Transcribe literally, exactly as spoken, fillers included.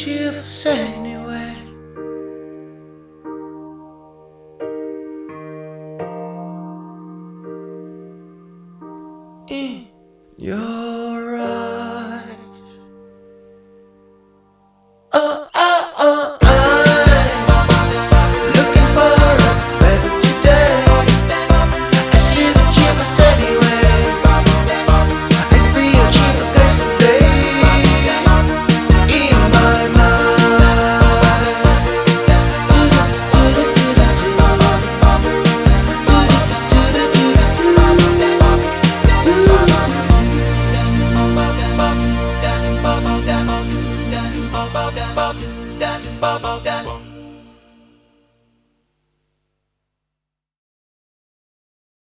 cheerful anyway. In your eyes, oh, oh, oh, I'm looking for a better today. I see the cheerful anyway. And real cheerful goes someday in my mind. Bubble, bubble, bubble, bubble, bubble, bubble, bubble, bubble, bubble, bubble,